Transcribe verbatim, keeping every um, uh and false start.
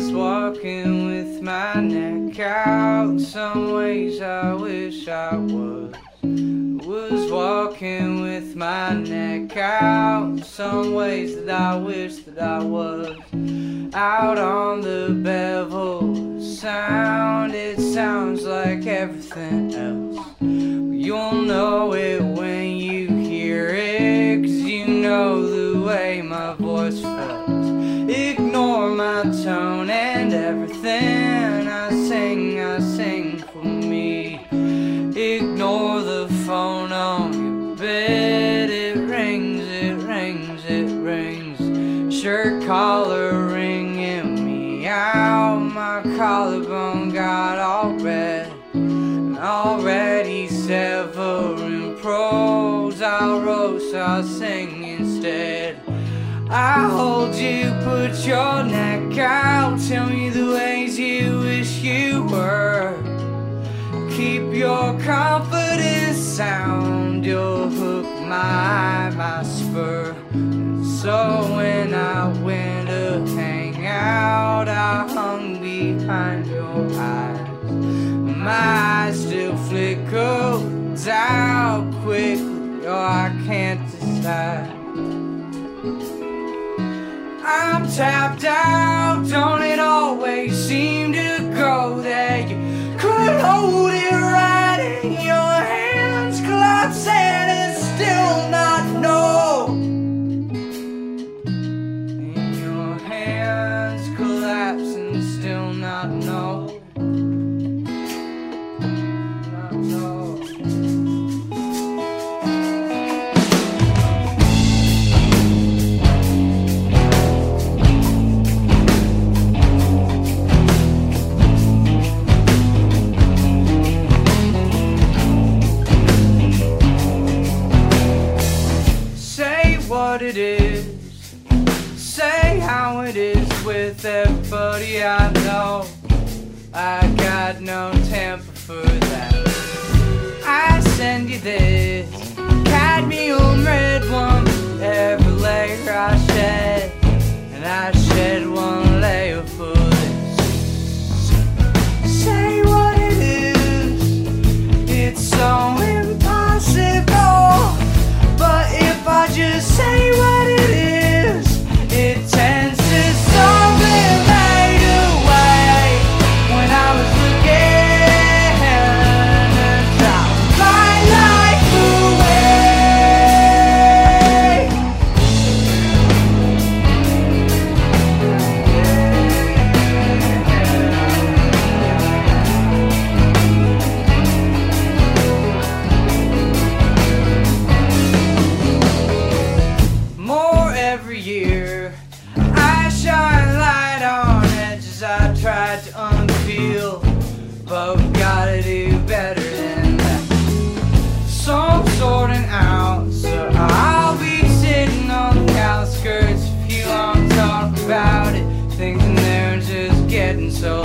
was walking with my neck out. Some ways I wish I was. Was walking with my neck out. Some ways that I wish that I was. Out on the Bevel Sound, it sounds like everything else. You'll know it when you hear it, 'cause you know the way my voice felt. Ignore my tone and everything I sing, I sing for me. Ignore the phone on your bed. It rings, it rings, it rings. Shirt collar ringing me out. My collarbone got all red. And already severing prose. I'll roast, I'll sing instead. I hold you, put your neck out. Tell me the ways you wish you were. Keep your confidence sound. You'll hook my eye, my spur. And so when I went to hang out, I hung behind your eyes. My eyes still flicker out quickly, or I can't decide. I'm tapped out, don't it always seem to go there? You could hold it right in your hands, collapsing and still not know. In your hands, collapsing, still not know. Not know. What it is, say how it is with everybody I know. I got no temper for that. I send you this cadmium red one. Every layer I shed, and I shed one layer for this. Say what it is, it's so impossible. But if I just say what it is, it tends to something right away. When I was looking to drop my life year, I shine light on edges I tried to unpeel, but we gotta do better than that. So I'm sorting out, so I'll be sitting on the outskirts if you want to talk about it. Thinking they're just getting so